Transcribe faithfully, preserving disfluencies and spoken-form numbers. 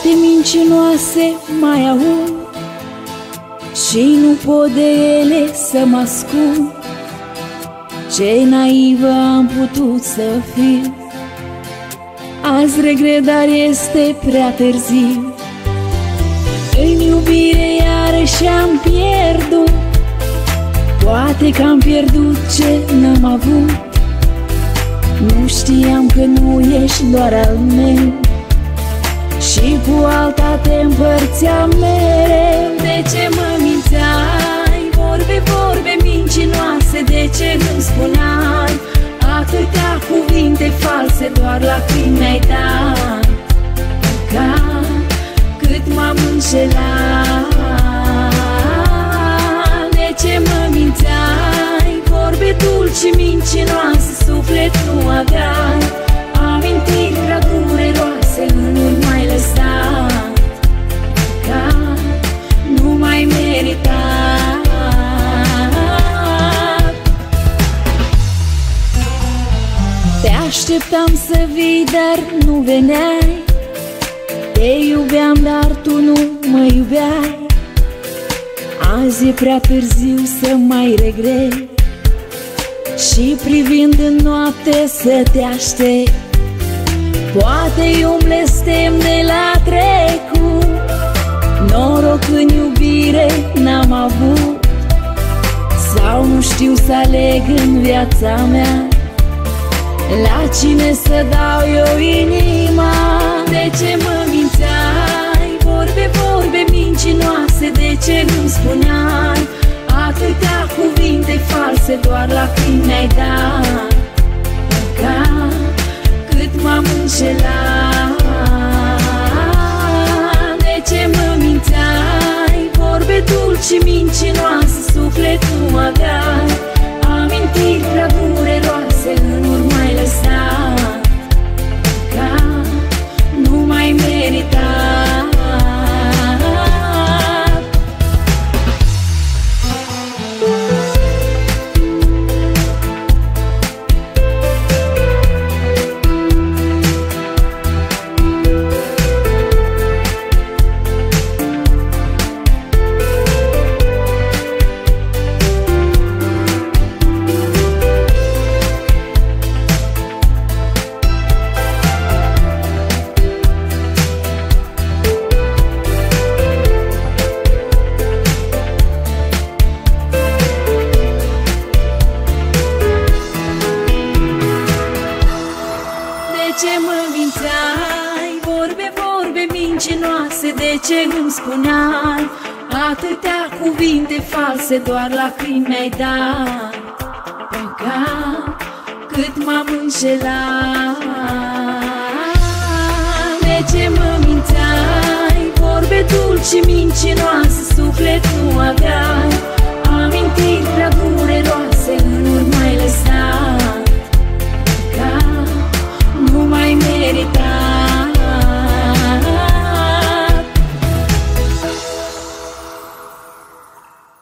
Toate mincinoase mai aud și nu pot de ele să mă ascund. Ce naivă am putut să fiu, azi regret, dar este prea târziu. În iubire iarăși am pierdut, poate că am pierdut ce n-am avut. Nu știam că nu ești doar al meu și cu alta te împărțeam mereu. De ce mă mințeai? Vorbe, vorbe mincinoase, de ce nu-mi spuneai atâtea cuvinte false, doar lacrimi mi-ai dat? Ca cât m-am înșelat. De ce mă mințeai? Vorbe dulci mincinoase, suflet nu aveai. Amintiri prea dureroase în urmă mai lăsat, ca nu mai meritat. Te așteptam să vii, dar nu veneai. Te iubeam, dar tu nu mă iubeai. Azi e prea târziu să mai regret și privind în noapte să te aștept. Poate-i un blestem de la trecut, noroc în iubire n-am avut, sau nu știu să aleg în viața mea la cine să dau eu inima. De ce mă mințeai? Vorbe, vorbe mincinoase, de ce nu-mi spuneai atâtea cuvinte false, doar lacrimi mi-ai dat? Ca cât m-am înșelat. De ce mă mințeai? Vorbe dulci mincinoase, suflet nu aveai. Amintiri prea dureroase în urmă mai lăsat, ca nu mai meritat. De ce mă mințeai? Vorbe, vorbe mincinoase, de ce nu-mi spuneai atâtea cuvinte false, doar lacrimi mi-ai dat? Păcat cât m-am înșelat. De ce mă mințeai? Vorbe dulci mincinoase, suflet nu avea.